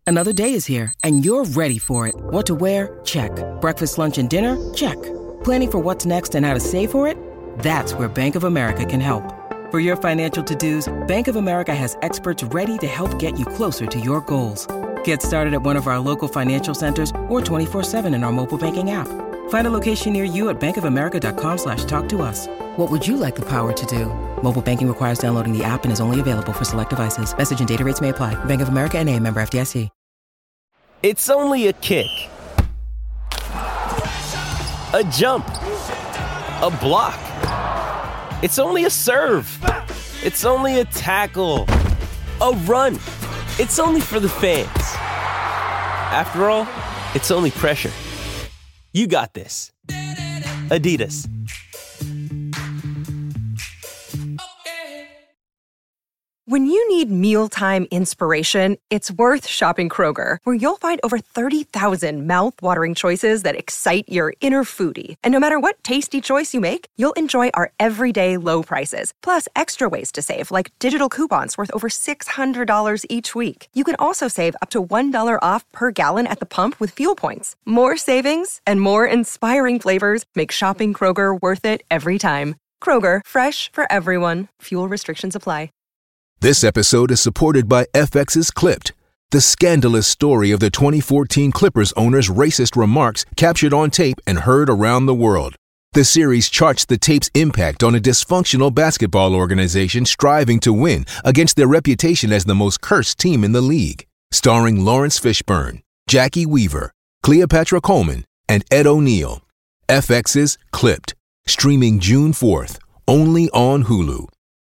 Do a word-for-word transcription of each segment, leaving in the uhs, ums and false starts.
Another day is here, and you're ready for it. What to wear? Check. Breakfast, lunch, and dinner? Check. Planning for what's next and how to save for it? That's where Bank of America can help. For your financial to-dos, Bank of America has experts ready to help get you closer to your goals. Get started at one of our local financial centers or twenty-four seven in our mobile banking app. Find a location near you at bankofamerica.com slash talk to us. What would you like the power to do? Mobile banking requires downloading the app and is only available for select devices. Message and data rates may apply. Bank of America N A, member F D I C. It's only a kick, a jump, a block. It's only a serve. It's only a tackle, a run. It's only for the fans. After all, it's only pressure. You got this. Adidas. When you need mealtime inspiration, it's worth shopping Kroger, where you'll find over thirty thousand mouth-watering choices that excite your inner foodie. And no matter what tasty choice you make, you'll enjoy our everyday low prices, plus extra ways to save, like digital coupons worth over six hundred dollars each week. You can also save up to one dollar off per gallon at the pump with fuel points. More savings and more inspiring flavors make shopping Kroger worth it every time. Kroger, fresh for everyone. Fuel restrictions apply. This episode is supported by F X's Clipped, the scandalous story of the twenty fourteen Clippers owner's racist remarks captured on tape and heard around the world. The series charts the tape's impact on a dysfunctional basketball organization striving to win against their reputation as the most cursed team in the league. Starring Lawrence Fishburne, Jackie Weaver, Cleopatra Coleman, and Ed O'Neill. F X's Clipped, streaming June fourth, only on Hulu.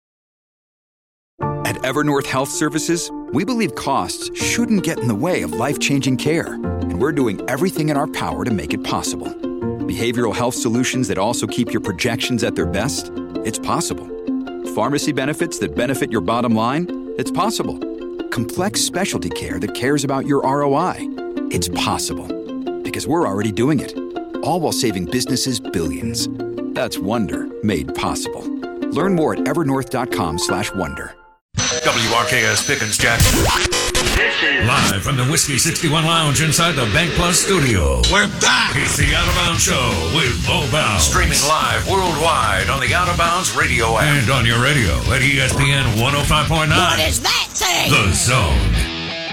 At Evernorth Health Services, we believe costs shouldn't get in the way of life-changing care, and we're doing everything in our power to make it possible. Behavioral health solutions that also keep your projections at their best? It's possible. Pharmacy benefits that benefit your bottom line? It's possible. Complex specialty care that cares about your R O I? It's possible. Because we're already doing it. All while saving businesses billions. That's Wonder made possible. Learn more at evernorth.com slash wonder. W R K S Pickens Jackson. Live from the Whiskey sixty-one Lounge inside the Bank Plus studio. We're back. It's the Out of Bounds Show with Bo Bounds. Streaming live worldwide on the Out of Bounds radio app. And on your radio at E S P N one oh five point nine. What is that thing? The Zone.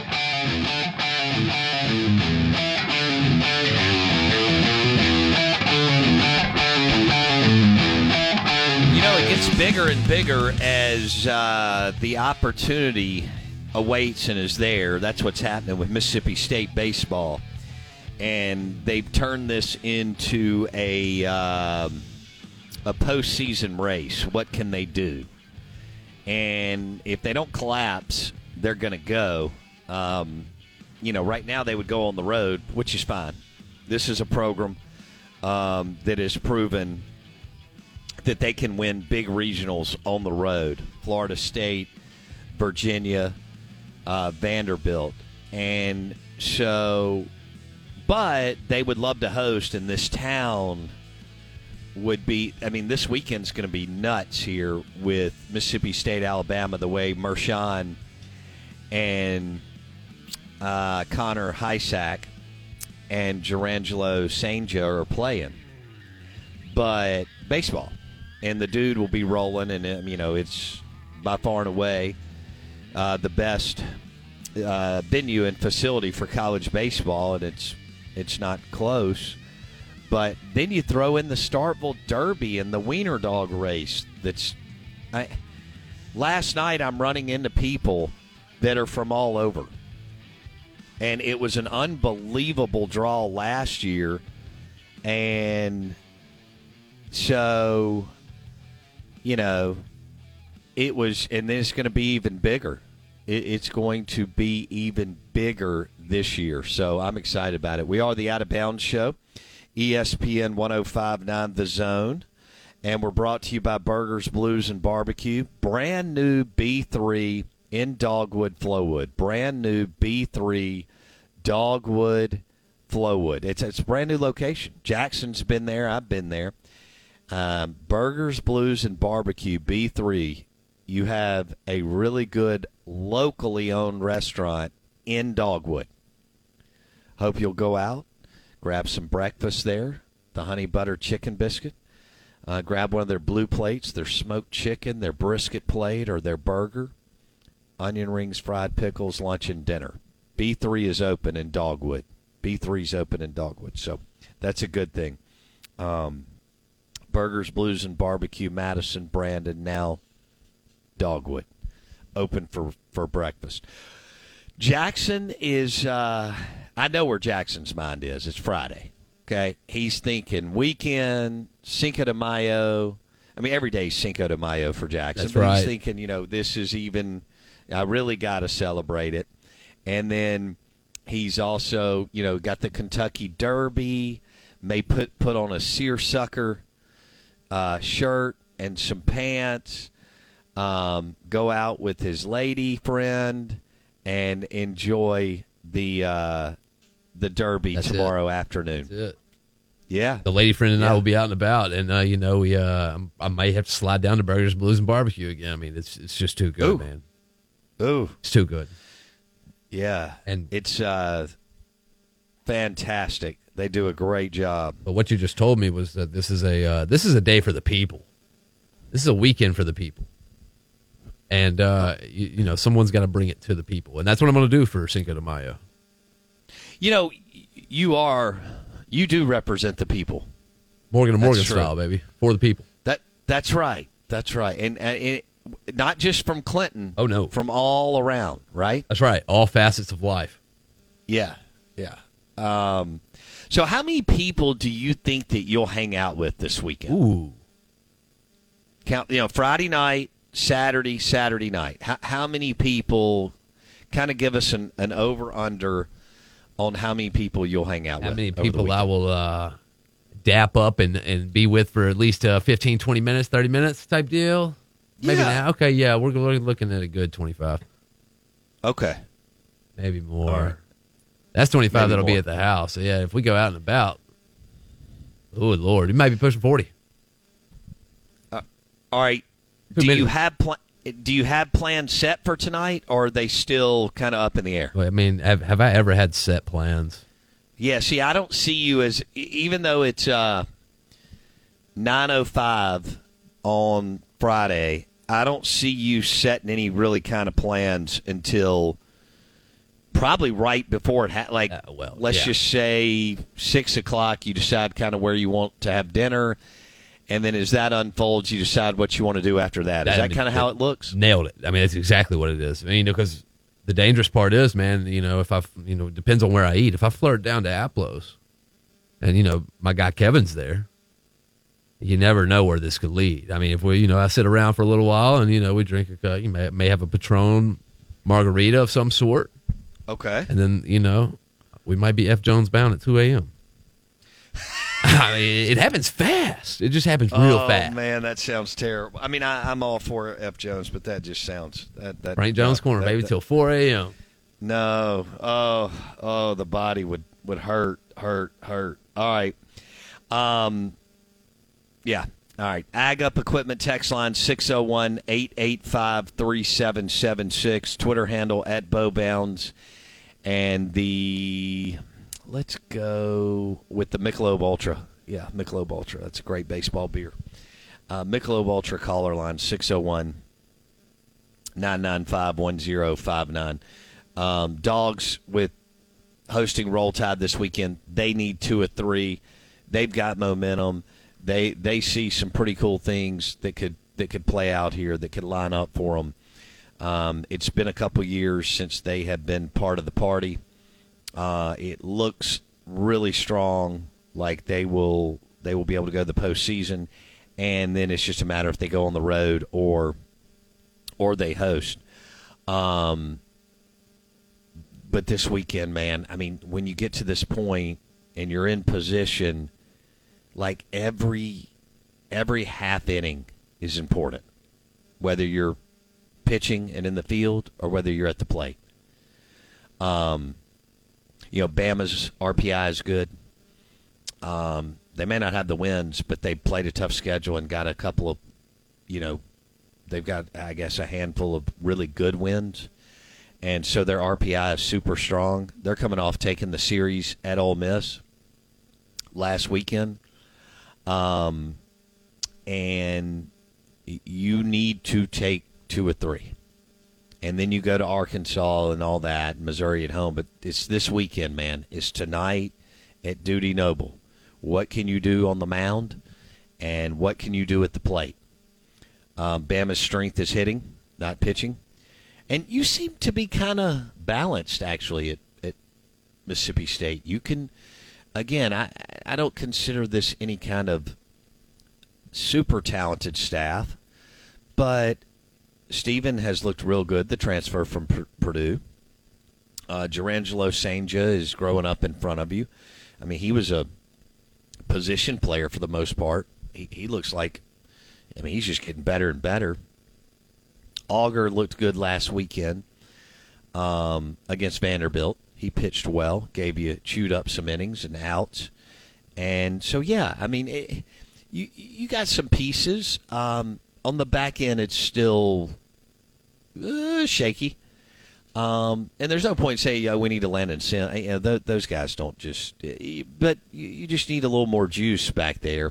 It gets bigger and bigger as uh, the opportunity awaits and is there. That's what's happening with Mississippi State baseball. And they've turned this into a, uh, a postseason race. What can they do? And if they don't collapse, they're going to go. Um, you know, right now they would go on the road, which is fine. This is a program um, that is proven that they can win big regionals on the road. Florida State, Virginia, uh, Vanderbilt. And so, but they would love to host, and this town would be, I mean, this weekend's going to be nuts here with Mississippi State, Alabama, the way Mershawn and uh, Connor Hysack and Gerangelo Sanja are playing. But baseball. And the dude will be rolling, and, um, you know, it's by far and away uh, the best uh, venue and facility for college baseball, and it's it's not close. But then you throw in the Starkville Derby and the Wiener Dog race. That's I, last night I'm running into people that are from all over. And it was an unbelievable draw last year. And so... You know, it was, and then it's going to be even bigger. It, it's going to be even bigger this year. So I'm excited about it. We are the Out of Bounds Show, E S P N one oh five point nine The Zone. And we're brought to you by Burgers, Blues, and Barbecue. Brand new B three in Dogwood, Flowood. Brand new B three Dogwood, Flowood. It's, it's a brand new location. Jackson's been there. I've been there. Um, Burgers, Blues, and Barbecue, B three. You have a really good locally owned restaurant in Dogwood. Hope you'll go out, grab some breakfast there, the honey butter chicken biscuit. Uh, grab one of their blue plates, their smoked chicken, their brisket plate, or their burger. Onion rings, fried pickles, lunch, and dinner. B three is open in Dogwood. B three is open in Dogwood, so that's a good thing. Um, Burgers, Blues, and Barbecue, Madison, Brandon, now Dogwood. Open for, for breakfast. Jackson is, uh, I know where Jackson's mind is. It's Friday. Okay, he's thinking weekend, Cinco de Mayo. I mean, every day's Cinco de Mayo for Jackson. That's but right. He's thinking, you know, this is even, I really got to celebrate it. And then he's also, you know, got the Kentucky Derby, may put, put on a seersucker uh, shirt and some pants, um, go out with his lady friend, and enjoy the uh, the Derby That's tomorrow it. afternoon. That's it. Yeah. The lady friend and yeah. I will be out and about, and uh, you know, we uh, I may have to slide down to Burgers, Blues, and Barbecue again. I mean, it's it's just too good, Ooh. man. Ooh. It's too good. Yeah. And it's uh, fantastic. They do a great job. But what you just told me was that this is a uh, this is a day for the people. This is a weekend for the people. And, uh, you, you know, someone's got to bring it to the people. And that's what I'm going to do for Cinco de Mayo. You know, you are, you do represent the people. Morgan and Morgan That's style, true. baby. For the people. That That's right. That's right. And, and it, not just from Clinton. Oh, no. From all around, right? That's right. All facets of life. Yeah. Yeah. Um, so how many people do you think that you'll hang out with this weekend? Ooh. Count, you know, Friday night, Saturday, Saturday night. How, how many people, kind of give us an, an over-under on how many people you'll hang out How with. many over the people I weekend. will uh, dap up and, and be with for at least uh, fifteen, twenty minutes, thirty minutes type deal? Maybe Yeah. now. Okay, yeah, we're, we're looking at a good twenty-five. Okay. Maybe more. All right. That's twenty-five Maybe that'll be more. at the house. So, yeah, if we go out and about, oh, Lord, we might be pushing forty. All right. Too Do many. you have pl- do you have plans set for tonight, or are they still kind of up in the air? Well, I mean, have, have I ever had set plans? Yeah, see, I don't see you as, e- even though it's uh, nine oh five on Friday, I don't see you setting any really kind of plans until probably right before it, ha- like, Uh, well, let's yeah. just say six o'clock, you decide kind of where you want to have dinner, and then as that unfolds, you decide what you want to do after that. Is That- that kind of how it looks? Nailed it. I mean, that's exactly what it is. I mean, you know, because the dangerous part is, man, you know, if I, you know, it depends on where I eat. If I flirt down to Aplos and, you know, my guy Kevin's there, you never know where this could lead. I mean, if we, you know, I sit around for a little while and, you know, we drink a, you may, may have a Patron margarita of some sort. Okay. And then, you know, we might be F. Jones bound at two a.m. I mean, it happens fast. It just happens real oh, fast. man, that sounds terrible. I mean, I, I'm all for F. Jones, but that just sounds that that Frank Jones no, Corner, that- baby, that- till four a.m. No, oh, oh, the body would would hurt, hurt, hurt. All right, um, yeah, all right. Ag Up Equipment text line six oh one, eight eight five, three seven seven six. Twitter handle at Bowbounds, and the. Let's go with the Michelob Ultra. Yeah, Michelob Ultra. That's a great baseball beer. Uh, Michelob Ultra caller line six oh one, nine nine five, one oh five nine. Um, Dogs with hosting Roll Tide this weekend. They need two or three. They've got momentum. They they see some pretty cool things that could that could play out here that could line up for them. Um, it's been a couple years since they have been part of the party. Uh, it looks really strong, like they will they will be able to go to the postseason, and then it's just a matter if they go on the road or or they host. Um, but this weekend, man, I mean, when you get to this point and you're in position, like every every half inning is important, whether you're pitching and in the field or whether you're at the plate. Um. You know, Bama's R P I is good. Um, they may not have the wins, but they played a tough schedule and got a couple of, you know, they've got, I guess, a handful of really good wins. And so their R P I is super strong. They're coming off taking the series at Ole Miss last weekend. Um, and you need to take two or three. And then you go to Arkansas and all that, Missouri at home. But it's this weekend, man. It's tonight at Dudy Noble. What can you do on the mound? And what can you do at the plate? Um, Bama's strength is hitting, not pitching. And you seem to be kind of balanced, actually, at, at Mississippi State. You can, again, I, I don't consider this any kind of super talented staff, but Steven has looked real good, the transfer from P- Purdue. Uh, Jarangelo Sanja is growing up in front of you. I mean, he was a position player for the most part. He, he looks like, I mean, he's just getting better and better. Auger looked good last weekend um, against Vanderbilt. He pitched well, gave you, chewed up some innings and outs. And so, yeah, I mean, it, you you got some pieces. Um, on the back end, it's still uh, shaky. Um, and there's no point saying, oh, we need to land in sin. You know, th- those guys don't just – but you just need a little more juice back there.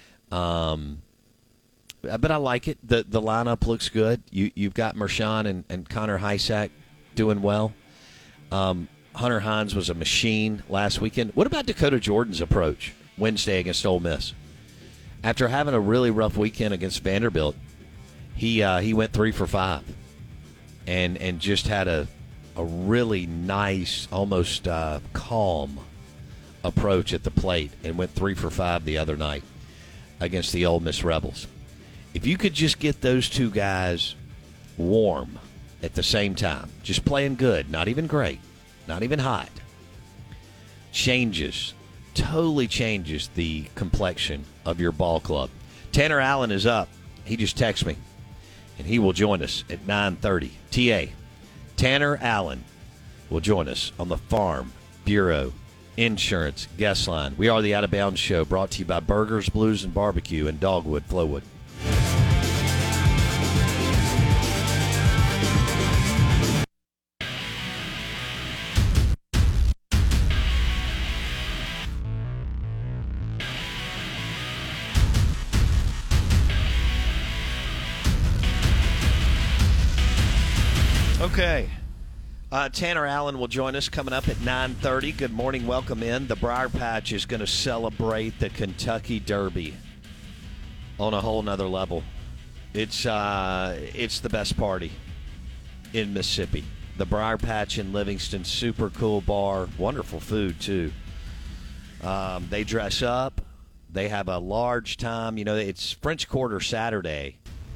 Um But I like it. The the lineup looks good. You, you've got Mershawn and, and Connor Heisack doing well. Um, Hunter Hines was a machine last weekend. What about Dakota Jordan's approach Wednesday against Ole Miss? After having a really rough weekend against Vanderbilt, he uh, he went three for five and and just had a, a really nice, almost uh, calm approach at the plate and went three for five the other night against the Ole Miss Rebels. If you could just get those two guys warm at the same time, just playing good, not even great, not even hot, changes, totally changes the complexion of your ball club. Tanner Allen is up. He just texted me, and he will join us at nine thirty. T A, Tanner Allen will join us on the Farm Bureau Insurance Guest Line. We are the Out of Bounds Show, brought to you by Burgers, Blues, and Barbecue in Dogwood, Flowood. Okay. Uh, Tanner Allen will join us coming up at nine thirty. Good morning. Welcome in. The Briar Patch is going to celebrate the Kentucky Derby on a whole nother level. It's uh, it's the best party in Mississippi. The Briar Patch in Livingston, super cool bar, wonderful food too. Um, they dress up. They have a large time. You know, it's French Quarter Saturday.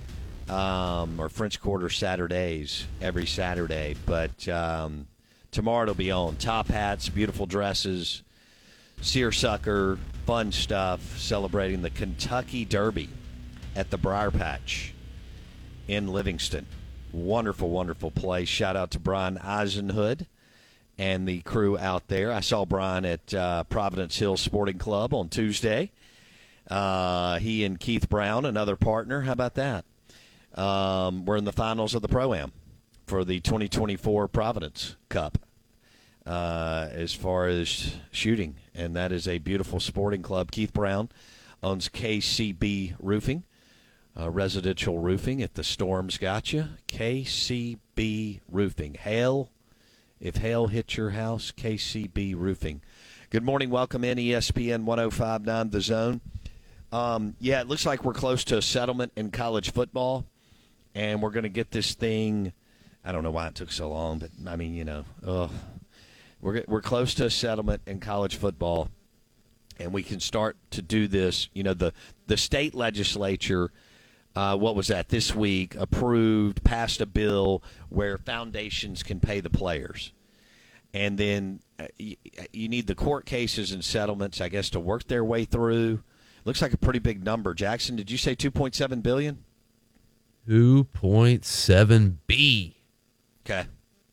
Um, or French Quarter Saturdays every Saturday. But um, tomorrow it'll be on. Top hats, beautiful dresses, seersucker, fun stuff, celebrating the Kentucky Derby at the Briar Patch in Livingston. Wonderful, wonderful place. Shout out to Brian Eisenhood and the crew out there. I saw Brian at uh, Providence Hill Sporting Club on Tuesday. Uh, he and Keith Brown, another partner. How about that? Um, we're in the finals of the Pro-Am for the twenty twenty-four Providence Cup uh, as far as shooting, and that is a beautiful sporting club. Keith Brown owns K C B Roofing, uh, residential roofing. If the storms got you, K C B Roofing. Hail, if hail hits your house, K C B Roofing. Good morning. Welcome in E S P N one oh five point nine The Zone. Um, yeah, it looks like we're close to a settlement in college football. And we're going to get this thing. I don't know why it took so long, but I mean, you know, ugh. we're we're close to a settlement in college football, and we can start to do this. You know, the the state legislature, uh, what was that this week? Approved, passed a bill where foundations can pay the players, and then uh, you, you need the court cases and settlements, I guess, to work their way through. Looks like a pretty big number. Jackson, did you say two point seven billion dollars? two point seven B. Okay.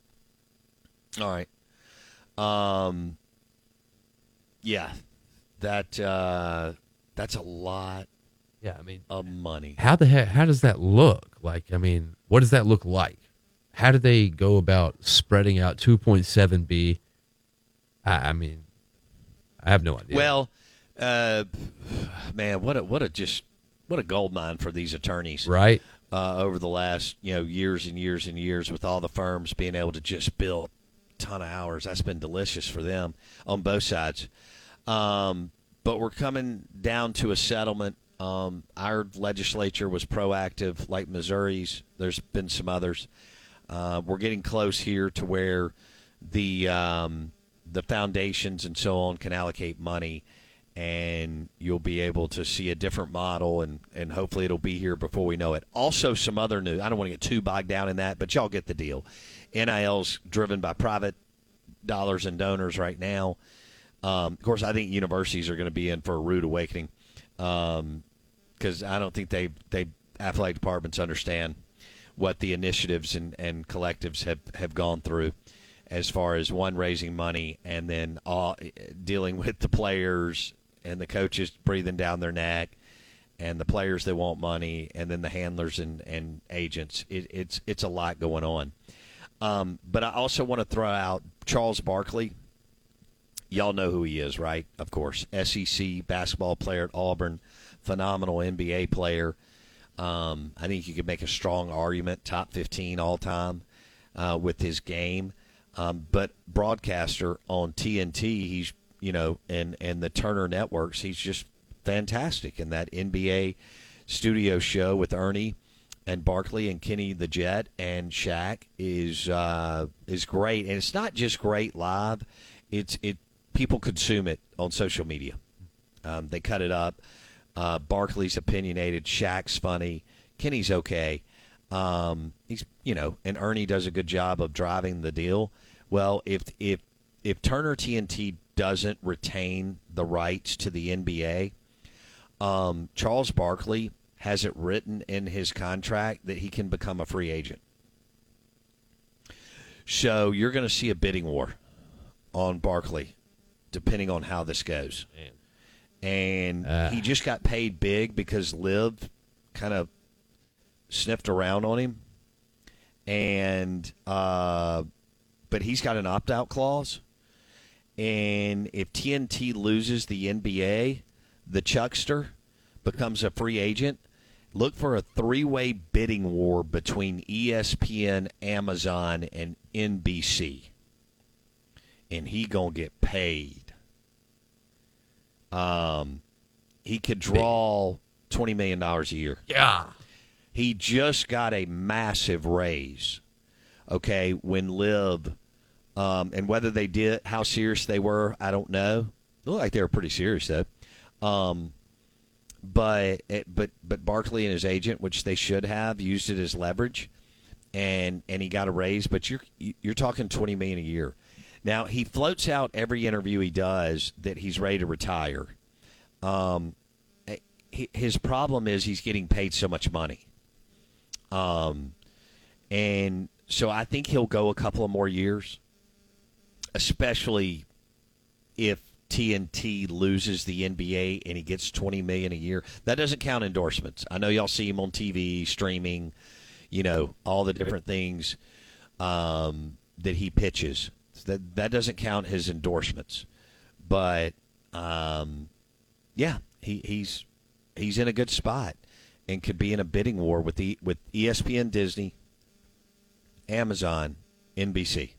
All right. Um. Yeah, that uh, that's a lot. Yeah, I mean, of money. How the heck? How does that look? Like, I mean, what does that look like? how do they go about spreading out two point seven B? I, I mean, I have no idea. Well, uh, man, what a what a just what a gold mine for these attorneys, right? Uh, over the last you know years and years and years, with all the firms being able to just bill a ton of hours, that's been delicious for them on both sides. Um, but we're coming down to a settlement. Um, our legislature was proactive, like Missouri's. There's been some others. Uh, we're getting close here to where the um, the foundations and so on can allocate money, and you'll be able to see a different model, and, and hopefully it'll be here before we know it. Also, some other news. I don't want to get too bogged down in that, but y'all get the deal. N I L's driven by private dollars and donors right now. Um, of course, I think universities are going to be in for a rude awakening because um, I don't think they they athletic departments understand what the initiatives and, and collectives have, have gone through as far as, one, raising money, and then all, dealing with the players and the coaches breathing down their neck, and the players that want money, and then the handlers and, and agents. It, it's it's a lot going on. Um, but I also want to throw out Charles Barkley. Y'all know who he is, right? Of course. S E C basketball player at Auburn, phenomenal N B A player. Um, I think you could make a strong argument, top fifteen all-time uh, with his game. Um, but broadcaster on T N T, he's, you know, and, and the Turner Networks, he's just fantastic. And that N B A studio show with Ernie and Barkley and Kenny the Jet and Shaq is uh, is great. And it's not just great live. It's it people consume it on social media. Um, they cut it up. Uh, Barkley's opinionated. Shaq's funny. Kenny's okay. Um, he's, you know, and Ernie does a good job of driving the deal. Well, if if if Turner T N T doesn't retain the rights to the N B A, um, Charles Barkley has it written in his contract that he can become a free agent. So you're going to see a bidding war on Barkley, depending on how this goes. Man. And uh. he just got paid big because Liv kind of sniffed around on him. And uh, but he's got an opt-out clause. And if T N T loses the N B A, the Chuckster becomes a free agent. Look for a three-way bidding war between E S P N, Amazon, and N B C. And he gonna get paid. Um, he could draw twenty million dollars a year. Yeah. He just got a massive raise, okay, when Liv, um, and whether they did, how serious they were, I don't know. It looked like they were pretty serious, though. Um, but, but, but Barkley and his agent, which they should have, used it as leverage, and, and he got a raise, but you're, you're talking twenty million dollars a year. Now, he floats out every interview he does that he's ready to retire. Um, his problem is he's getting paid so much money. Um, and so I think he'll go a couple of more years, especially if T N T loses the N B A and he gets twenty million dollars a year. That doesn't count endorsements. I know y'all see him on T V, streaming, you know, all the different things um, that he pitches. That that doesn't count his endorsements, but um, yeah, he, he's he's in a good spot and could be in a bidding war with the with E S P N, Disney, Amazon, N B C.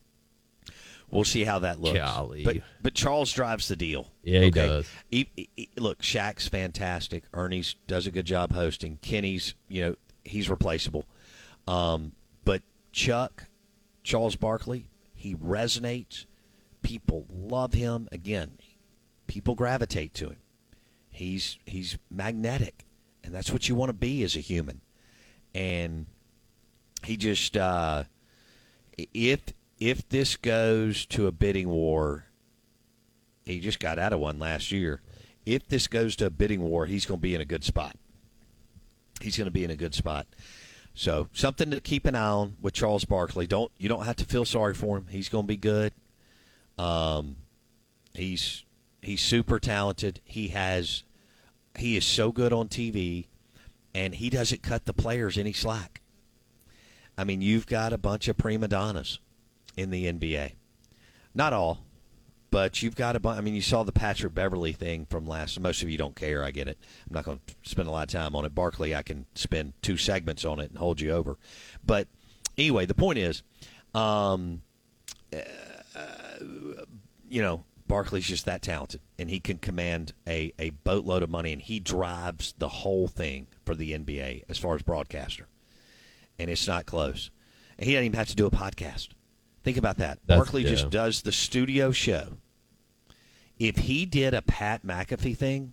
We'll see how that looks. Golly. But but Charles drives the deal. Yeah, he okay? does. He, he, look, Shaq's fantastic. Ernie's does a good job hosting. Kenny's, you know, he's replaceable. Um, but Chuck, Charles Barkley. He resonates. People love him. Again, people gravitate to him. He's he's magnetic, and that's what you want to be as a human. And he just uh, if if this goes to a bidding war, he just got out of one last year. If this goes to a bidding war, he's going to be in a good spot. He's going to be in a good spot. So something to keep an eye on with Charles Barkley. Don't you don't have to feel sorry for him. He's going to be good. Um, he's he's super talented. He has he is so good on T V, and he doesn't cut the players any slack. I mean, you've got a bunch of prima donnas in the N B A. Not all, but you've got a bunch. I mean, you saw the Patrick Beverley thing from last. Most of you don't care. I get it. I'm not going to spend a lot of time on it. Barkley, I can spend two segments on it and hold you over. But anyway, the point is, um, uh, you know, Barkley's just that talented, and he can command a, a boatload of money, and he drives the whole thing for the N B A as far as broadcaster. And it's not close. And he doesn't even have to do a podcast. Think about that. That's, Barkley yeah. just does the studio show. If he did a Pat McAfee thing,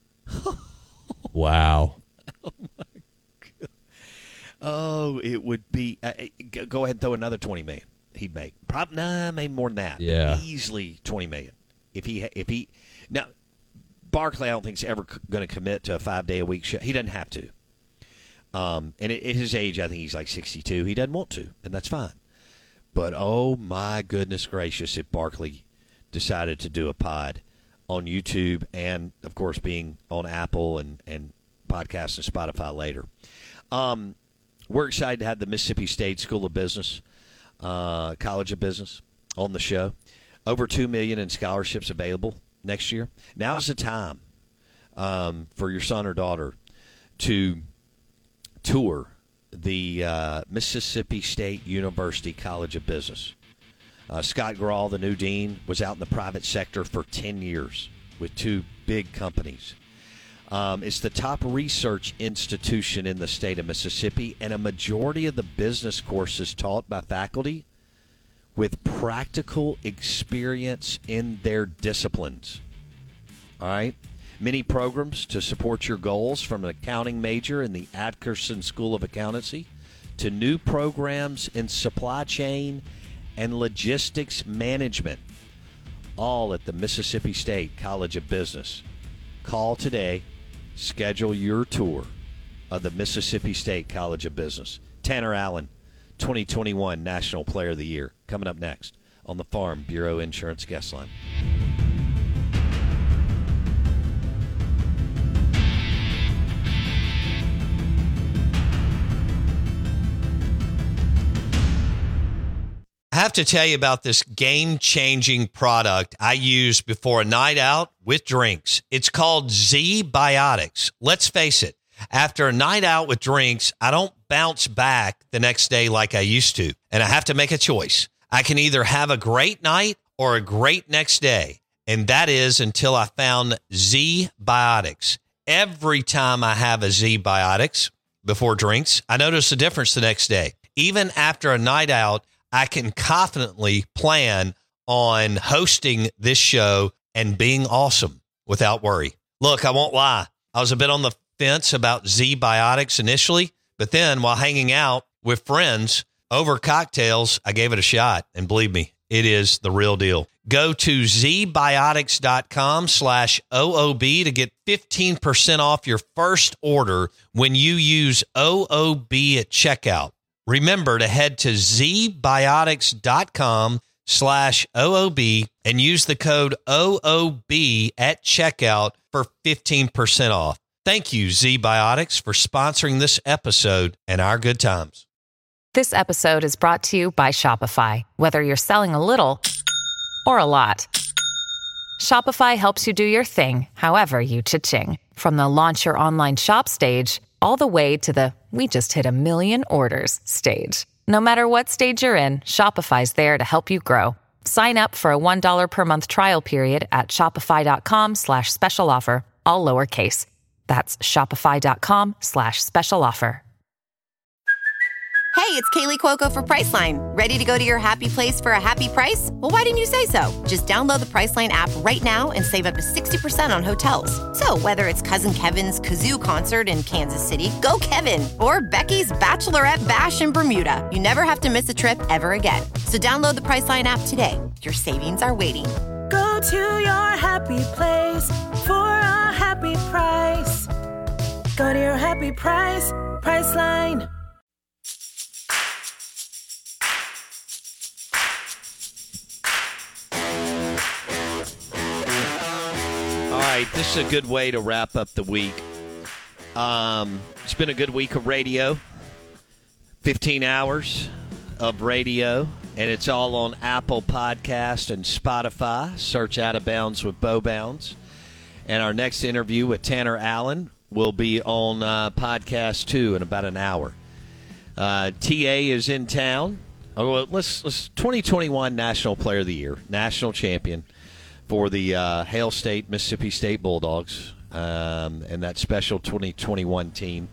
wow. Oh my God. Oh, it would be. Uh, go ahead and throw another twenty million. He'd make probably nah, maybe more than that. Yeah, easily twenty million. If he if he now, Barkley, I don't think is ever going to commit to a five day a week show. He doesn't have to. Um, and at his age, I think he's like sixty-two. He doesn't want to, and that's fine. But, oh, my goodness gracious, if Barkley decided to do a pod on YouTube and, of course, being on Apple and, and podcasts and Spotify later. Um, we're excited to have the Mississippi State School of Business, uh, College of Business, on the show. Over two million dollars in scholarships available next year. Now's the time um, for your son or daughter to tour the uh, Mississippi State University College of Business. Uh, Scott Grawl, the new dean, was out in the private sector for ten years with two big companies. Um, it's the top research institution in the state of Mississippi, and a majority of the business courses taught by faculty with practical experience in their disciplines. All right? Many programs to support your goals, from an accounting major in the Atkerson School of Accountancy to new programs in supply chain and logistics management, all at the Mississippi State College of Business. Call today. Schedule your tour of the Mississippi State College of Business. Tanner Allen, twenty twenty-one National Player of the Year, coming up next on the Farm Bureau Insurance Guest Line. I have to tell you about this game-changing product I use before a night out with drinks. It's called Z-Biotics. Let's face it, after a night out with drinks, I don't bounce back the next day like I used to, and I have to make a choice. I can either have a great night or a great next day, and that is until I found Z-Biotics. Every time I have a Z-Biotics before drinks, I notice a difference the next day. Even after a night out, I can confidently plan on hosting this show and being awesome without worry. Look, I won't lie. I was a bit on the fence about Z-Biotics initially, but then while hanging out with friends over cocktails, I gave it a shot. And believe me, it is the real deal. Go to zbiotics.com slash OOB to get fifteen percent off your first order when you use O O B at checkout. Remember to head to zbiotics.com slash OOB and use the code O O B at checkout for fifteen percent off. Thank you, Z-Biotics, for sponsoring this episode and our good times. This episode is brought to you by Shopify. Whether you're selling a little or a lot, Shopify helps you do your thing, however you cha-ching. From the launch your online shop stage, all the way to the we just hit a million orders stage. No matter what stage you're in, Shopify's there to help you grow. Sign up for a one dollar per month trial period at shopify.com slash special offer, all lowercase. That's shopify.com slash special offer. Hey, it's Kaylee Cuoco for Priceline. Ready to go to your happy place for a happy price? Well, why didn't you say so? Just download the Priceline app right now and save up to sixty percent on hotels. So whether it's Cousin Kevin's Kazoo Concert in Kansas City, go Kevin, or Becky's Bachelorette Bash in Bermuda, you never have to miss a trip ever again. So download the Priceline app today. Your savings are waiting. Go to your happy place for a happy price. Go to your happy price, Priceline. All right, this is a good way to wrap up the week. Um, it's been a good week of radio. fifteen hours of radio, and it's all on Apple Podcast and Spotify. Search Out of Bounds with Bo Bounds. And our next interview with Tanner Allen will be on uh, Podcast two in about an hour. Uh, T A is in town. Oh, well, let's let's twenty twenty-one National Player of the Year, national champion for the uh, Hail State Mississippi State Bulldogs, um, and that special twenty twenty-one team.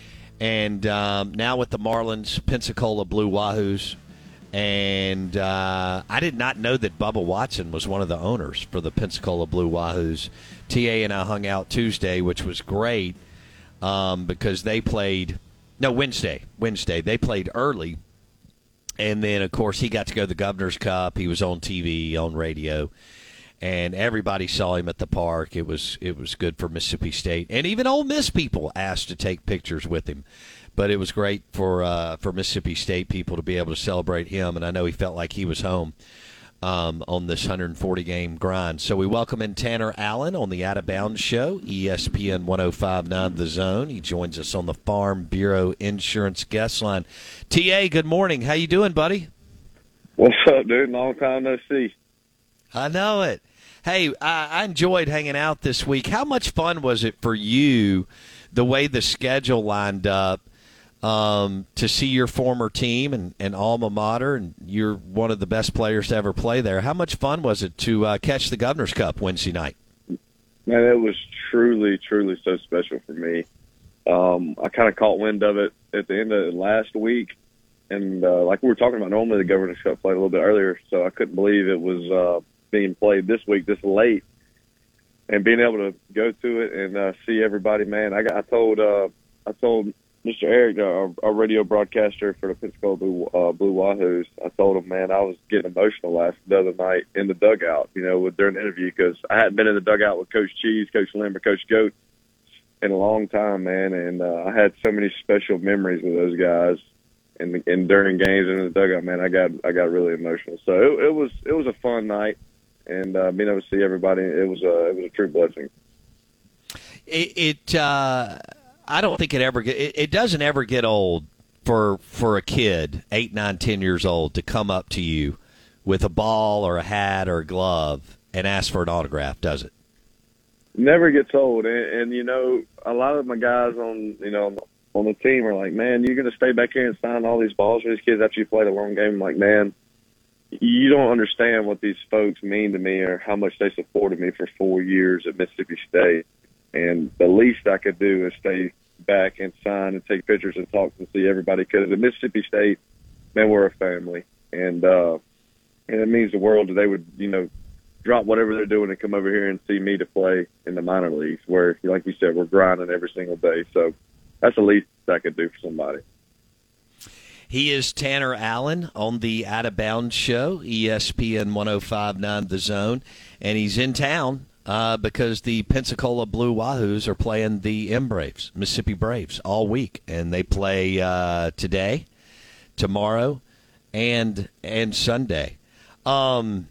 And um, now with the Marlins, Pensacola Blue Wahoos. And uh, I did not know that Bubba Watson was one of the owners for the Pensacola Blue Wahoos. T A and I hung out Tuesday, which was great um, because they played – no, Wednesday. Wednesday. They played early. And then, of course, he got to go to the Governor's Cup. He was on T V, on radio. And everybody saw him at the park. It was it was good for Mississippi State. And even Ole Miss people asked to take pictures with him. But it was great for uh, for Mississippi State people to be able to celebrate him. And I know he felt like he was home um, on this one hundred forty game grind. So we welcome in Tanner Allen on the Out of Bounds Show, E S P N one oh five point nine The Zone. He joins us on the Farm Bureau Insurance Guest Line. T A, good morning. How you doing, buddy? What's up, dude? Long time no see. I know it. Hey, I, I enjoyed hanging out this week. How much fun was it for you, the way the schedule lined up, um, to see your former team and, and alma mater, and you're one of the best players to ever play there? How much fun was it to uh, catch the Governor's Cup Wednesday night? Man, it was truly, truly so special for me. Um, I kind of caught wind of it at the end of last week, and uh, like we were talking about, normally the Governor's Cup played a little bit earlier, so I couldn't believe it was uh, – being played this week, this late, and being able to go to it and uh, see everybody, man. I got, I told, uh, I told Mister Eric, our, our radio broadcaster for the Pensacola Blue, uh, Blue Wahoos, I told him, man, I was getting emotional last the other night in the dugout, you know, with, during the interview, because I hadn't been in the dugout with Coach Cheese, Coach Limber, Coach Goat in a long time, man, and uh, I had so many special memories with those guys. And, and during games in the dugout, man, I got, I got really emotional. So it, it was, it was a fun night. And uh, being able to see everybody, it was a it was a true blessing. It, it uh, I don't think it ever get, it, it doesn't ever get old for for a kid eight, nine, ten years old to come up to you with a ball or a hat or a glove and ask for an autograph, does it? Never gets old, and, and you know, a lot of my guys on you know on the team are like, man, you're going to stay back here and sign all these balls for these kids after you played a long game. I'm like, man, you don't understand what these folks mean to me or how much they supported me for four years at Mississippi State. And the least I could do is stay back and sign and take pictures and talk and see everybody. Because at Mississippi State, man, we're a family. And, uh, and it means the world that they would, you know, drop whatever they're doing and come over here and see me to play in the minor leagues where, like you said, we're grinding every single day. So that's the least I could do for somebody. He is Tanner Allen on the Out of Bounds Show, E S P N one oh five point nine The Zone, and he's in town uh, because the Pensacola Blue Wahoos are playing the M Braves, Mississippi Braves, all week, and they play uh, today, tomorrow, and and Sunday. Um,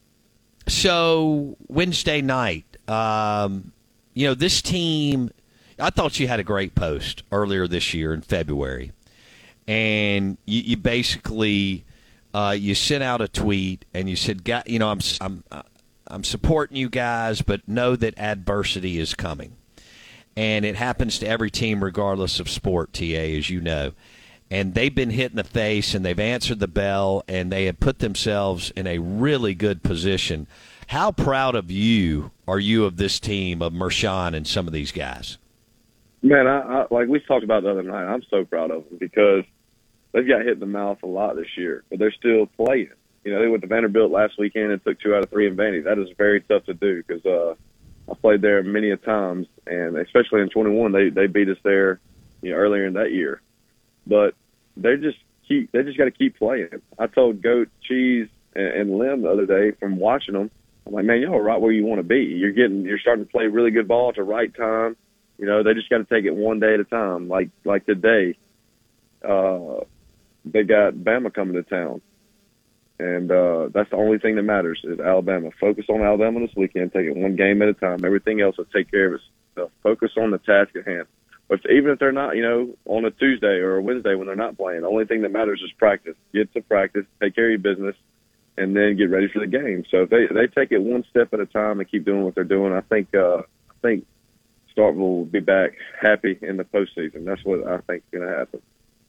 so Wednesday night, um, you know, this team, I thought you had a great post earlier this year in February. And you, you basically uh, you sent out a tweet and you said, you know, I'm I'm I'm supporting you guys, but know that adversity is coming, and it happens to every team regardless of sport. T A, as you know, and they've been hit in the face, and they've answered the bell, and they have put themselves in a really good position. How proud of you are you of this team, of Mershawn and some of these guys? Man, I, I like we talked about the other night. I'm so proud of them because they've got hit in the mouth a lot this year, but they're still playing. You know, they went to Vanderbilt last weekend and took two out of three in Vandy. That is very tough to do because uh, I played there many a times, and especially in twenty-one, they they beat us there, you know, earlier in that year. But they just keep they just got to keep playing. I told Goat, Cheese, and, and Lim the other day from watching them, I'm like, man, y'all are right where you want to be. You're getting you're starting to play really good ball at the right time. You know, they just got to take it one day at a time. Like like today, uh, they got Bama coming to town. And uh, that's the only thing that matters is Alabama. Focus on Alabama this weekend. Take it one game at a time. Everything else will take care of itself. Focus on the task at hand. if, even if they're not, you know, on a Tuesday or a Wednesday when they're not playing, the only thing that matters is practice. Get to practice, take care of your business, and then get ready for the game. So if they they take it one step at a time and keep doing what they're doing, I think uh, I think Starkville will be back happy in the postseason. That's what I think is going to happen.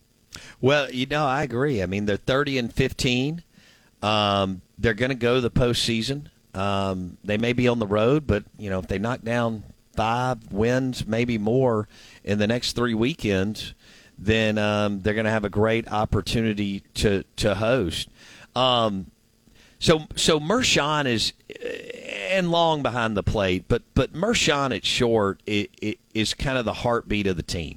Well, you know, I agree. I mean, they're thirty and fifteen. Um, they're going to go to the postseason. Um, they may be on the road, but you know, if they knock down five wins, maybe more in the next three weekends, then um, they're going to have a great opportunity to to host. Um, So, so Mershon is and long behind the plate, but but Mershon at short it, it is kind of the heartbeat of the team,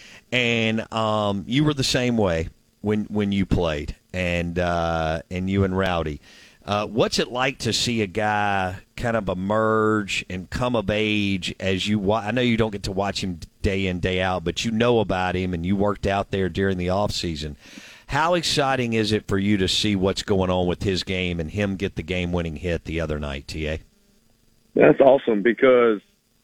and um, you were the same way when when you played, and uh, and you and Rowdy. Uh, what's it like to see a guy kind of emerge and come of age as you? Wa- I know you don't get to watch him day in day out, but you know about him, and you worked out there during the off season. How exciting is it for you to see what's going on with his game and him get the game-winning hit the other night, T A? That's awesome because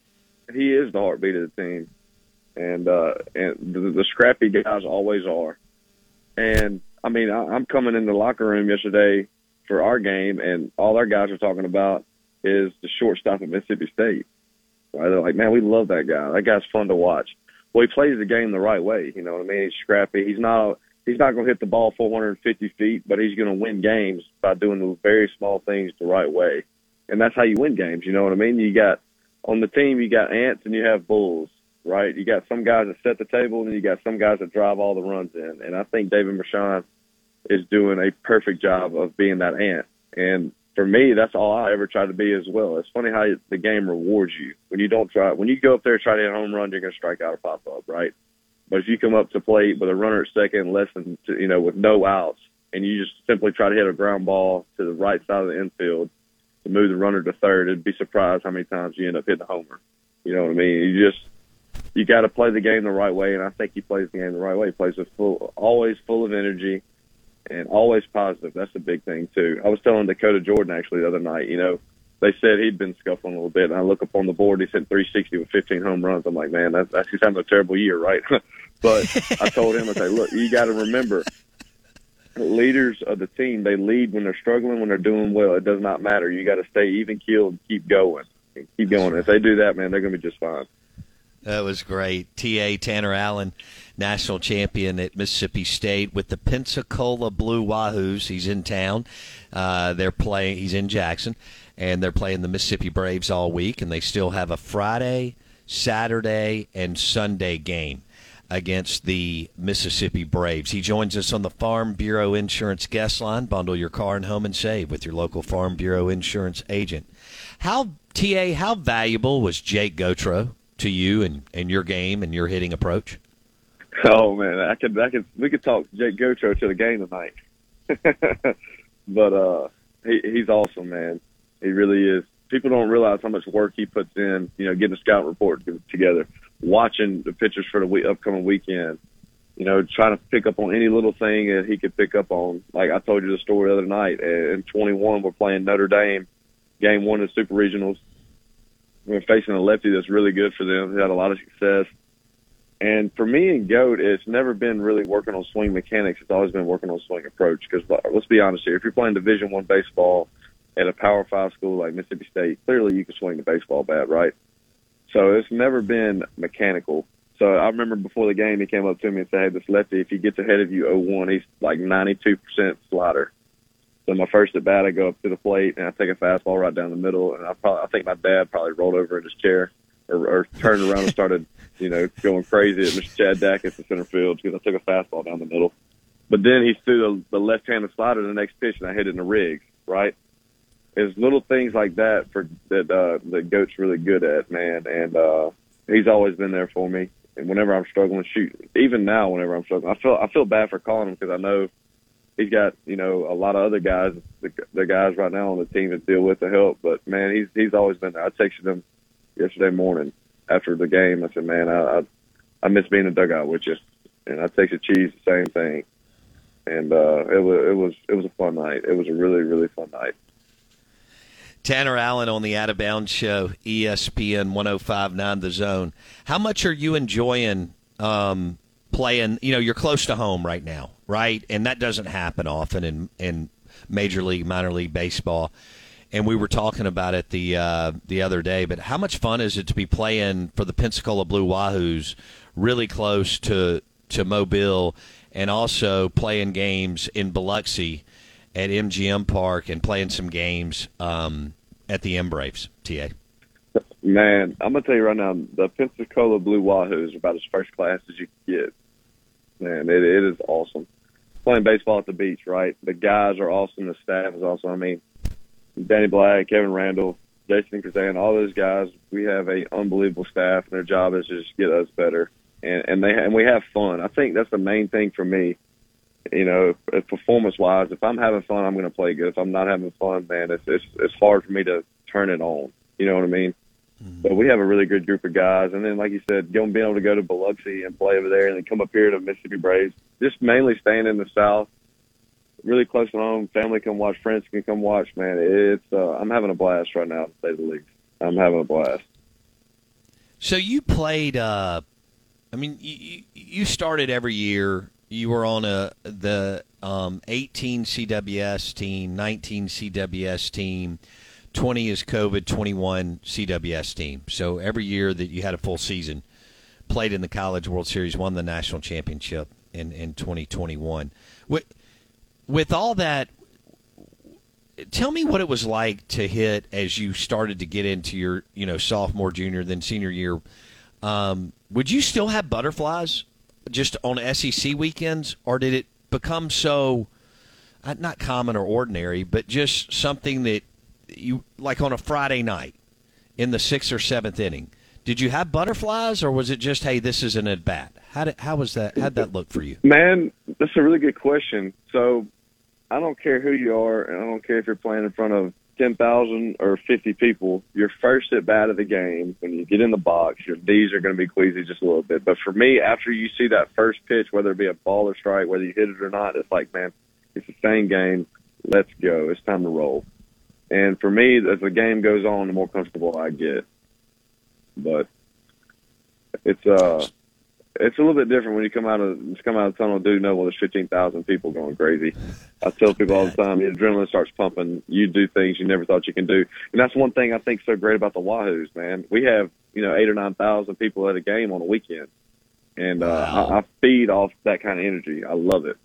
he is the heartbeat of the team, and uh, and the, the scrappy guys always are. And, I mean, I, I'm coming in the locker room yesterday for our game, and all our guys are talking about is the shortstop at Mississippi State. Right? They're like, man, we love that guy. That guy's fun to watch. Well, he plays the game the right way. You know what I mean? He's scrappy. He's not – He's not going to hit the ball four hundred fifty feet, but he's going to win games by doing the very small things the right way. And that's how you win games, you know what I mean? You got on the team, you got ants and you have bulls, right? You got some guys that set the table, and you got some guys that drive all the runs in. And I think David Mershon is doing a perfect job of being that ant. And for me, that's all I ever try to be as well. It's funny how the game rewards you. When you don't try, when you go up there and try to hit a home run, you're going to strike out or pop up, right? But if you come up to plate with a runner at second, less than, you know, with no outs, and you just simply try to hit a ground ball to the right side of the infield to move the runner to third, it'd be surprised how many times you end up hitting a homer. You know what I mean? You just, you got to play the game the right way, and I think he plays the game the right way. He plays with full, always full of energy and always positive. That's a big thing, too. I was telling Dakota Jordan, actually, the other night, you know, they said he'd been scuffling a little bit, and I look up on the board, he's hit three sixty with fifteen home runs. I'm like, man, that's, that's he's having a terrible year, right? But I told him, I said, look, you got to remember, leaders of the team, they lead when they're struggling, when they're doing well. It does not matter. You got to stay even-keeled and keep going. And keep going. If they do that, man, they're going to be just fine. That was great. T A Tanner Allen, national champion at Mississippi State with the Pensacola Blue Wahoos. He's in town. Uh, they're playing. He's in Jackson, and they're playing the Mississippi Braves all week, and they still have a Friday, Saturday, and Sunday game against the Mississippi Braves. He joins us on the Farm Bureau Insurance guest line. Bundle your car and home and save with your local Farm Bureau Insurance agent. How, T A, how valuable was Jake Gautreaux to you and, and your game and your hitting approach? Oh man, I could, I could, we could talk Jake Gautreaux to the game tonight. But uh, he, he's awesome, man. He really is. People don't realize how much work he puts in, you know, getting a scout report together, watching the pitchers for the week, upcoming weekend, you know, trying to pick up on any little thing that he could pick up on. Like I told you the story the other night. In twenty-one, we're playing Notre Dame, game one of the Super Regionals. We're facing a lefty that's really good for them. He had a lot of success. And for me and Goat, it's never been really working on swing mechanics. It's always been working on swing approach. Because let's be honest here, if you're playing Division One baseball at a Power Five school like Mississippi State, clearly you can swing the baseball bat, right? So it's never been mechanical. So I remember before the game, he came up to me and said, hey, this lefty, if he gets ahead of you oh one, he's like ninety-two percent slider. So my first at bat, I go up to the plate and I take a fastball right down the middle. And I probably, I think my dad probably rolled over in his chair or, or turned around and started, you know, going crazy at Mister Chad Dacus in center field because I took a fastball down the middle. But then he threw the, the left-handed slider the next pitch and I hit it in the rigs, right? It's little things like that for that uh, that Goat's really good at, man. And uh, he's always been there for me. And whenever I'm struggling, shoot, even now, whenever I'm struggling, I feel I feel bad for calling him because I know he's got, you know, a lot of other guys, the, the guys right now on the team that deal with the help. But man, he's he's always been there. I texted him yesterday morning after the game. I said, man, I I, I miss being in the dugout with you. And I texted Cheese the same thing. And uh, it was it was it was a fun night. It was a really really fun night. Tanner Allen on the Out of Bounds Show, E S P N one oh five point nine The Zone. How much are you enjoying um, playing? You know, you're close to home right now, right? And that doesn't happen often in, in Major League, minor league baseball. And we were talking about it the uh, the other day. But how much fun is it to be playing for the Pensacola Blue Wahoos, really close to to Mobile, and also playing games in Biloxi at M G M Park and playing some games um, at the M Braves, T A? Man, I'm going to tell you right now, the Pensacola Blue Wahoos are about as first class as you can get. Man, it, it is awesome. Playing baseball at the beach, right? The guys are awesome. The staff is awesome. I mean, Danny Black, Kevin Randall, Jason Kazan, all those guys, we have an unbelievable staff, and their job is to just get us better. And, and, they, and we have fun. I think that's the main thing for me. You know, performance-wise, if I'm having fun, I'm going to play good. If I'm not having fun, man, it's, it's it's hard for me to turn it on. You know what I mean? Mm-hmm. But we have a really good group of guys. And then, like you said, going, being able to go to Biloxi and play over there and then come up here to Mississippi Braves, just mainly staying in the South, really close to home. Family can watch, friends can come watch, man. It's uh, I'm having a blast right now, to say the least. I'm having a blast. So you played, uh, I mean, you, you started every year. You were on a the um, eighteen C W S team, nineteen C W S team, twenty is COVID, twenty-one C W S team. So every year that you had a full season, played in the College World Series, won the national championship in, in twenty twenty-one. With, with all that, tell me what it was like to hit as you started to get into your, you know, sophomore, junior, then senior year. Um, would you still have butterflies just on S E C weekends, or did it become so uh, not common or ordinary, but just something that you like on a Friday night in the sixth or seventh inning? Did you have butterflies, or was it just, hey, this is an at bat? How did how was that? How'd that look for you? Man, that's a really good question. So I don't care who you are, and I don't care if you're playing in front of ten thousand or fifty people, your first at bat of the game, when you get in the box, your knees are going to be queasy just a little bit. But for me, after you see that first pitch, whether it be a ball or strike, whether you hit it or not, it's like, man, it's the same game. Let's go. It's time to roll. And for me, as the game goes on, the more comfortable I get. But it's uh, it's a little bit different when you come out of come out of the tunnel. Do know well, there's fifteen thousand people going crazy. I tell people all the time, the adrenaline starts pumping. You do things you never thought you can do, and that's one thing I think so great about the Wahoos, man. We have you know eight or nine thousand people at a game on a weekend, and uh, wow. I, I feed off that kind of energy. I love it.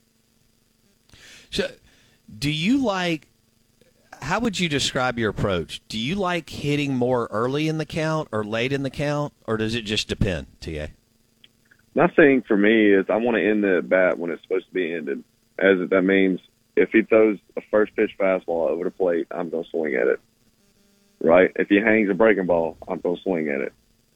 So, do you like? How would you describe your approach? Do you like hitting more early in the count or late in the count, or does it just depend, T A? My thing for me is I want to end the at bat when it's supposed to be ended. As that means if he throws a first pitch fastball over the plate, I'm going to swing at it. Right? If he hangs a breaking ball, I'm going to swing at it.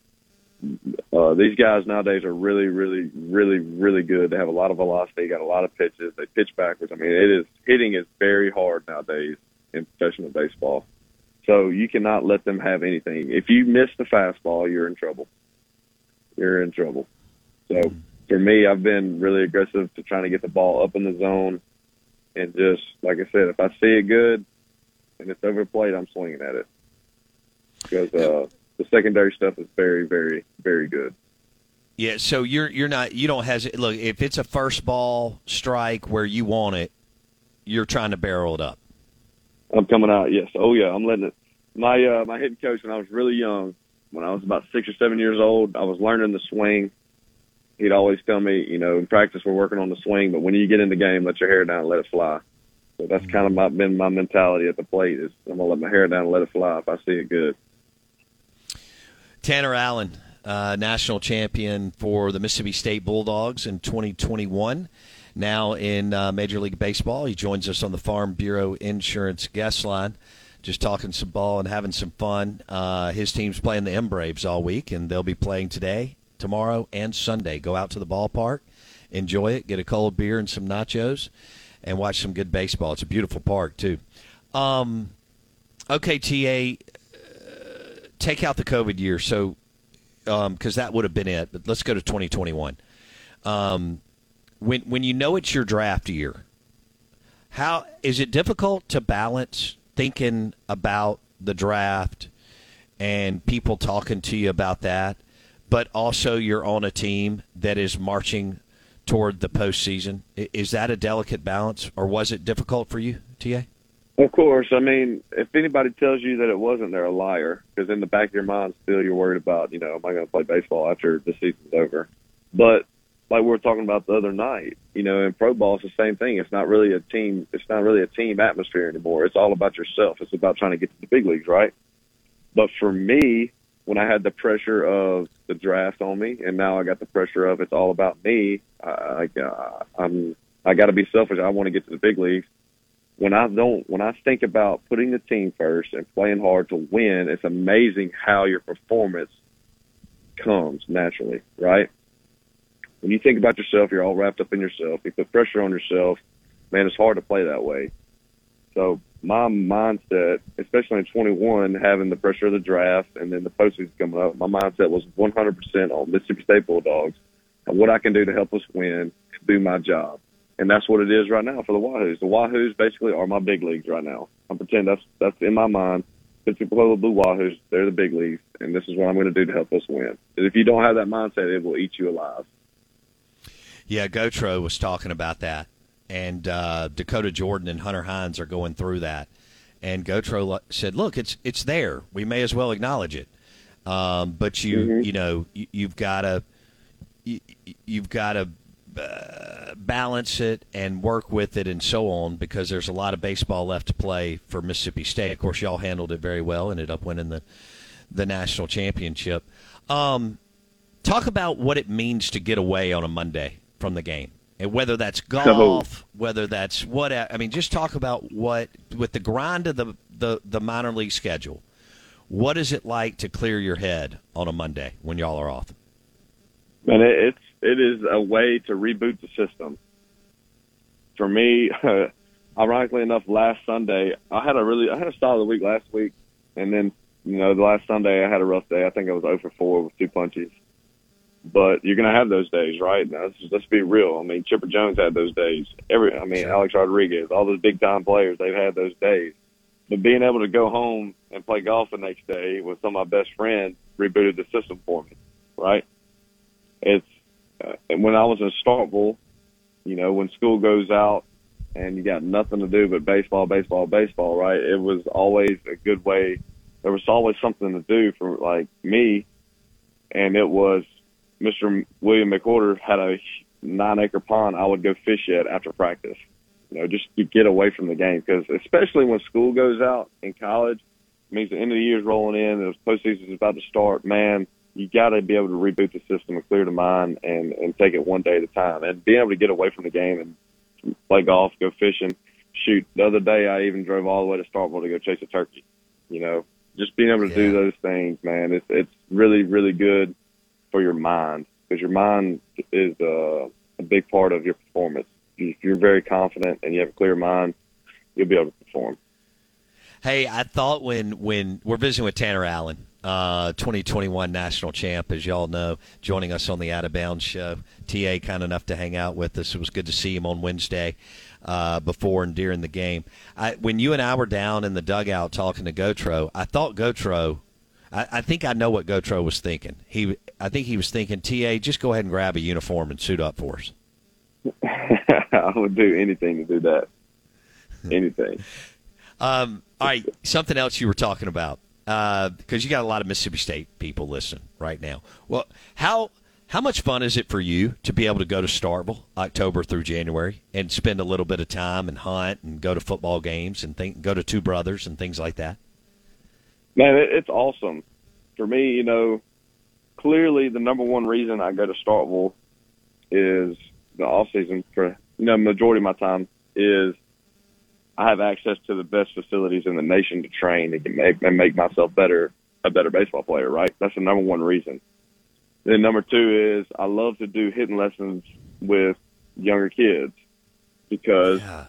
Uh, these guys nowadays are really, really, really, really good. They have a lot of velocity, got a lot of pitches. They pitch backwards. I mean, it is hitting is very hard nowadays in professional baseball. So you cannot let them have anything. If you miss the fastball, you're in trouble. You're in trouble. So for me, I've been really aggressive to trying to get the ball up in the zone, and just like I said, if I see it good and it's over the plate, I'm swinging at it because uh, the secondary stuff is very, very, very good. Yeah. So you're you're not you don't hesitate. Look, if it's a first ball strike where you want it, you're trying to barrel it up. I'm coming out. Yes. Oh yeah. I'm letting it. My uh, my hitting coach when I was really young, when I was about six or seven years old, I was learning the swing. He'd always tell me, you know, in practice we're working on the swing, but when you get in the game, let your hair down and let it fly. So that's kind of my, been my mentality at the plate is I'm going to let my hair down and let it fly if I see it good. Tanner Allen, uh, national champion for the Mississippi State Bulldogs in twenty twenty-one. Now in uh, Major League Baseball, he joins us on the Farm Bureau Insurance guest line, just talking some ball and having some fun. Uh, his team's playing the M Braves all week, and they'll be playing today, tomorrow, and Sunday. Go out to the ballpark, enjoy it, get a cold beer and some nachos, and watch some good baseball. It's a beautiful park, too. Um, okay, T A, uh, take out the COVID year, so because um, that would have been it, but let's go to twenty twenty-one. Um, when when you know it's your draft year, how is it difficult to balance thinking about the draft and people talking to you about that, but also you're on a team that is marching toward the postseason. Is that a delicate balance, or was it difficult for you, T A? Of course. I mean, if anybody tells you that it wasn't, they're a liar, because in the back of your mind still you're worried about, you know, am I going to play baseball after the season's over? But like we were talking about the other night, you know, in pro ball, it's the same thing. It's not really a team. It's not really a team atmosphere anymore. It's all about yourself. It's about trying to get to the big leagues, right? But for me, when I had the pressure of the draft on me, and now I got the pressure of it's all about me, I, I, I'm I got to be selfish. I want to get to the big leagues. When I don't, when I think about putting the team first and playing hard to win, it's amazing how your performance comes naturally, right? When you think about yourself, you're all wrapped up in yourself. You put pressure on yourself, man, it's hard to play that way. So my mindset, especially in twenty-one, having the pressure of the draft and then the postseason coming up, my mindset was one hundred percent on Mississippi State Bulldogs and what I can do to help us win and do my job. And that's what it is right now for the Wahoos. The Wahoos basically are my big leagues right now. I'm pretending that's that's in my mind. Mississippi Blue Wahoos, they're the big leagues, and this is what I'm going to do to help us win. And if you don't have that mindset, it will eat you alive. Yeah, Gotro was talking about that, and uh, Dakota Jordan and Hunter Hines are going through that. And Gotro said, "Look, it's it's there. We may as well acknowledge it. Um, but you mm-hmm. you know you, you've got to you, you've got to uh, balance it and work with it and so on, because there's a lot of baseball left to play for Mississippi State. Of course, y'all handled it very well, ended up winning the the national championship. Um, talk about what it means to get away on a Monday from the game, and whether that's golf, whether that's what. I mean, just talk about what, with the grind of the, the, the minor league schedule, what is it like to clear your head on a Monday when y'all are off? Man, it's it is a way to reboot the system. For me, uh, ironically enough, last Sunday I had a really I had a solid week last week, and then you know the last Sunday I had a rough day. I think I was zero for four with two punches. But you're going to have those days, right? Now, let's, let's be real. I mean, Chipper Jones had those days. Every, I mean, Alex Rodriguez, all those big-time players, they've had those days. But being able to go home and play golf the next day with some of my best friends rebooted the system for me, right? It's uh, and when I was in Starkville, you know, when school goes out and you got nothing to do but baseball, baseball, baseball, right? It was always a good way. There was always something to do for, like, me, and it was – Mister William McWhorter had a nine-acre pond I would go fish at after practice, you know, just to get away from the game. Because especially when school goes out in college, it means the end of the year is rolling in, and the postseason is about to start. Man, you got to be able to reboot the system and clear the mind and, and take it one day at a time. And being able to get away from the game and play golf, go fishing. Shoot, the other day I even drove all the way to Starkville to go chase a turkey. You know, just being able to yeah. do those things, man, it's, it's really, really good for your mind, because your mind is uh, a big part of your performance. If you're very confident and you have a clear mind, you'll be able to perform. Hey, I thought when, when we're visiting with Tanner Allen, uh, twenty twenty-one national champ, as y'all know, joining us on the Out of Bounds show. T A kind enough to hang out with us. It was good to see him on Wednesday uh, before and during the game. I, when you and I were down in the dugout talking to Gotro, I thought Gotro – I, I think I know what Gotro was thinking. He, I think he was thinking, T A, just go ahead and grab a uniform and suit up for us. I would do anything to do that. Anything. um, all right, something else you were talking about, because uh, you got a lot of Mississippi State people listening right now. Well, how how much fun is it for you to be able to go to Starkville October through January and spend a little bit of time and hunt and go to football games and think, go to Two Brothers and things like that? Man, it's awesome. For me, you know, clearly the number one reason I go to Starkville is the off season. For you know, majority of my time is I have access to the best facilities in the nation to train and make, and make myself better, a better baseball player. Right? That's the number one reason. Then number two is I love to do hitting lessons with younger kids because, yeah.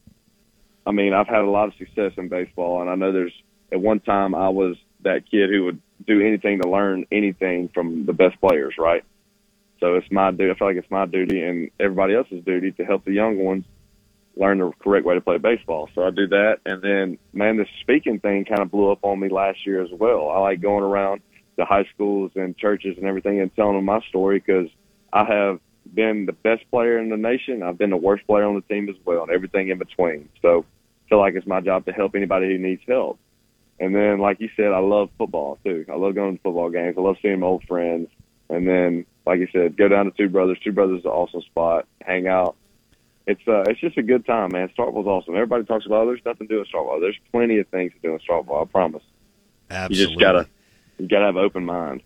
I mean, I've had a lot of success in baseball, and I know there's. At one time, I was that kid who would do anything to learn anything from the best players, right? So it's my duty. I feel like it's my duty and everybody else's duty to help the young ones learn the correct way to play baseball. So I do that. And then, man, the speaking thing kind of blew up on me last year as well. I like going around the high schools and churches and everything and telling them my story, because I have been the best player in the nation. I've been the worst player on the team as well, and everything in between. So I feel like it's my job to help anybody who needs help. And then, like you said, I love football too. I love going to football games. I love seeing my old friends. And then, like you said, go down to Two Brothers. Two Brothers is an awesome spot. Hang out. It's uh, it's just a good time, man. Starkville's awesome. Everybody talks about, oh, there's nothing to do in Starkville. There's plenty of things to do in Starkville, I promise. Absolutely. You just gotta, you gotta have an open mind.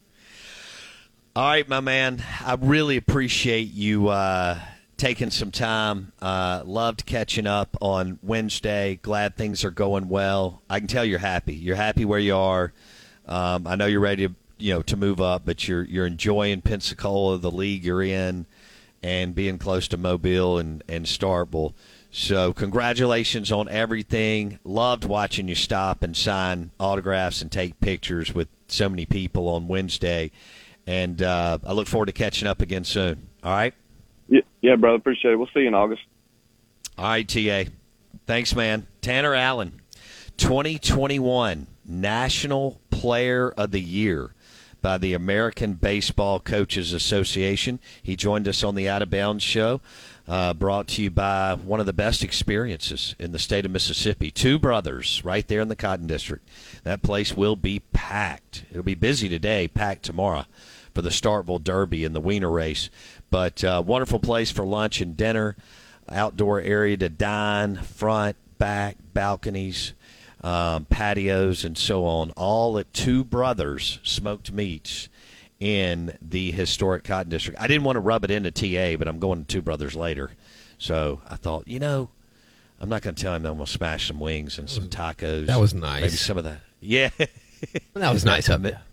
All right, my man. I really appreciate you uh, taking some time. Uh, loved catching up on Wednesday. Glad things are going well. I can tell you're happy. You're happy where you are. Um, I know you're ready to, you know, to move up, but you're you're enjoying Pensacola, the league you're in, and being close to Mobile and, and Starkville. So congratulations on everything. Loved watching you stop and sign autographs and take pictures with so many people on Wednesday. And uh, I look forward to catching up again soon. All right? Yeah, yeah, brother. Appreciate it. We'll see you in August. All right, T A. Thanks, man. Tanner Allen, twenty twenty-one National Player of the Year by the American Baseball Coaches Association. He joined us on the Out of Bounds show, uh, brought to you by one of the best experiences in the state of Mississippi. Two Brothers right there in the Cotton District. That place will be packed. It'll be busy today, packed tomorrow for the Starkville Derby and the Wiener Race. But uh, wonderful place for lunch and dinner, outdoor area to dine, front, back, balconies, Um, patios, and so on, all at Two Brothers Smoked Meats in the historic Cotton District. I didn't want to rub it into T A, but I'm going to Two Brothers later. So I thought, you know, I'm not going to tell him that I'm going to smash some wings and some tacos. That was nice. Maybe some of that. Yeah. That was nice of it.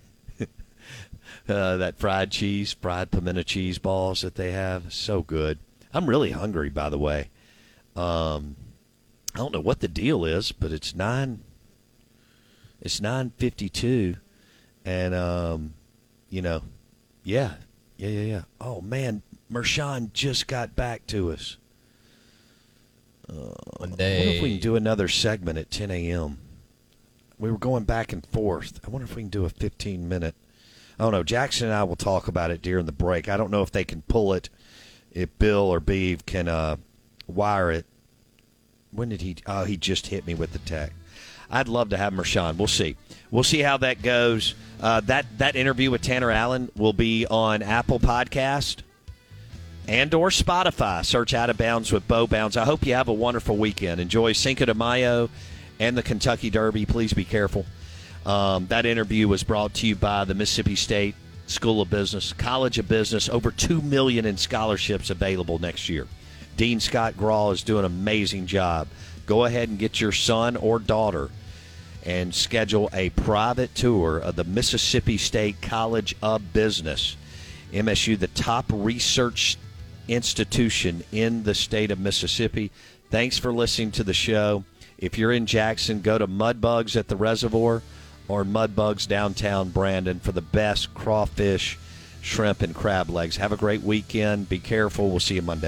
Uh, that fried cheese, fried pimento cheese balls that they have. So good. I'm really hungry, by the way. Um, I don't know what the deal is, but it's nine. It's nine fifty-two, and um, you know, yeah, yeah, yeah, yeah. Oh man, Mershawn just got back to us. Uh, One I day. wonder if we can do another segment at ten a.m. We were going back and forth. I wonder if we can do a fifteen minute. I don't know. Jackson and I will talk about it during the break. I don't know if they can pull it. If Bill or Beeve can uh, wire it. When did he? Oh, he just hit me with the tech. I'd love to have Mershawn. We'll see. We'll see how that goes. Uh, that that interview with Tanner Allen will be on Apple Podcast and or Spotify. Search Out of Bounds with Bo Bounds. I hope you have a wonderful weekend. Enjoy Cinco de Mayo and the Kentucky Derby. Please be careful. Um, that interview was brought to you by the Mississippi State School of Business, College of Business. Over two million dollars in scholarships available next year. Dean Scott Grawl is doing an amazing job. Go ahead and get your son or daughter and schedule a private tour of the Mississippi State College of Business. M S U, the top research institution in the state of Mississippi. Thanks for listening to the show. If you're in Jackson, go to Mudbugs at the Reservoir or Mudbugs downtown Brandon for the best crawfish, shrimp, and crab legs. Have a great weekend. Be careful. We'll see you Monday.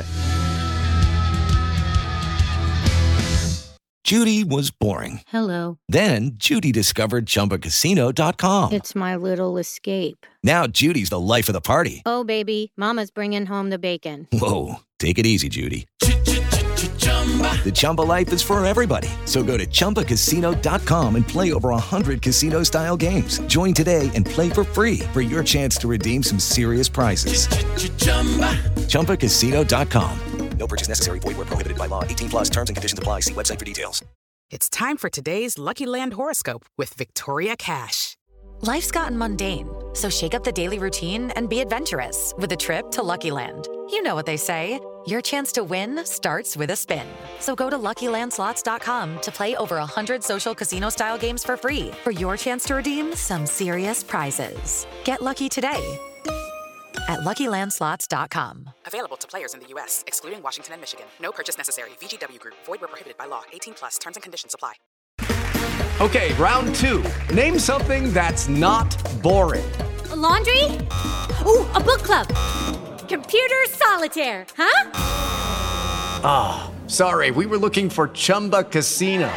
Judy was boring. Hello. Then Judy discovered Chumba Casino dot com. It's my little escape. Now Judy's the life of the party. Oh, baby, mama's bringing home the bacon. Whoa, take it easy, Judy. The Chumba life is for everybody. So go to Chumba Casino dot com and play over one hundred casino-style games. Join today and play for free for your chance to redeem some serious prizes. Chumba Casino dot com. No purchase necessary. Void where prohibited by law. eighteen plus terms and conditions apply. See website for details. It's time for today's Lucky Land horoscope with Victoria Cash. Life's gotten mundane, so shake up the daily routine and be adventurous with a trip to Lucky Land. You know what they say. Your chance to win starts with a spin. So go to Lucky Land Slots dot com to play over one hundred social casino-style games for free for your chance to redeem some serious prizes. Get lucky today at Lucky Land Slots dot com. Available to players in the U S, excluding Washington and Michigan. No purchase necessary. V G W Group. Void where prohibited by law. eighteen plus. Terms and conditions apply. Okay, round two. Name something that's not boring. A laundry? Ooh, a book club. Computer solitaire, huh? Ah, Sorry, we were looking for Chumba Casino.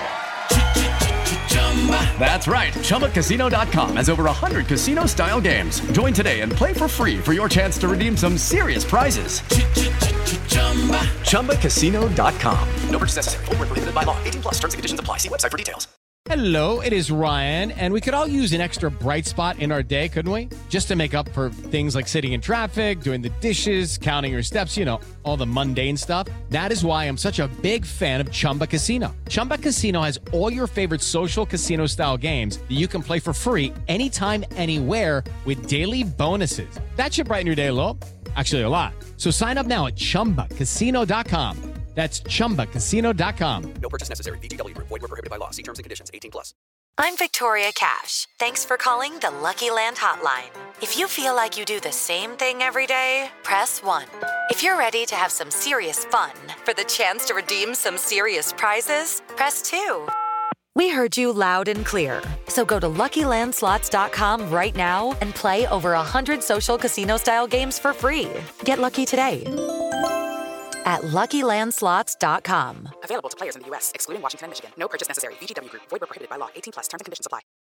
That's right. Chumba Casino dot com has over one hundred casino-style games. Join today and play for free for your chance to redeem some serious prizes. Chumba Casino dot com. No purchase necessary. Void where prohibited by law. eighteen plus terms and conditions apply. See website for details. Hello, it is Ryan, and we could all use an extra bright spot in our day, couldn't we? Just to make up for things like sitting in traffic, doing the dishes, counting your steps, you know, all the mundane stuff. That is why I'm such a big fan of Chumba Casino. Chumba Casino has all your favorite social casino-style games that you can play for free anytime, anywhere with daily bonuses. That should brighten your day a little. Actually, a lot. So sign up now at Chumba Casino dot com. That's Chumba Casino dot com. No purchase necessary. V G W Group. Void where prohibited by law. See terms and conditions. eighteen plus. I'm Victoria Cash. Thanks for calling the Lucky Land Hotline. If you feel like you do the same thing every day, press one. If you're ready to have some serious fun for the chance to redeem some serious prizes, press two. We heard you loud and clear. So go to Lucky Land Slots dot com right now and play over one hundred social casino-style games for free. Get lucky today at Lucky Land Slots dot com. Available to players in the U S, excluding Washington and Michigan. No purchase necessary. V G W Group. Void where prohibited by law. eighteen plus. Terms and conditions apply.